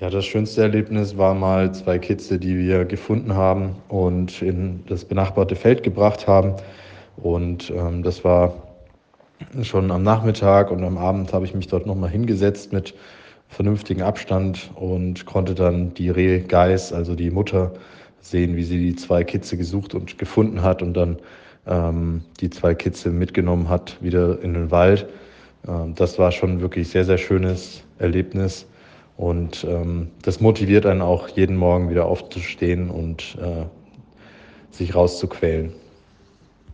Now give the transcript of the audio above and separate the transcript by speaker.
Speaker 1: Ja, das schönste Erlebnis war mal 2 Kitze, die wir gefunden haben und in das benachbarte Feld gebracht haben. Das war schon am Nachmittag, und am Abend habe ich mich dort noch mal hingesetzt mit vernünftigem Abstand und konnte dann die Rehgeiß, also die Mutter, sehen, wie sie die 2 Kitze gesucht und gefunden hat und dann die 2 Kitze mitgenommen hat wieder in den Wald. Das war schon wirklich sehr, sehr schönes Erlebnis, und das motiviert einen auch, jeden Morgen wieder aufzustehen und sich rauszuquälen.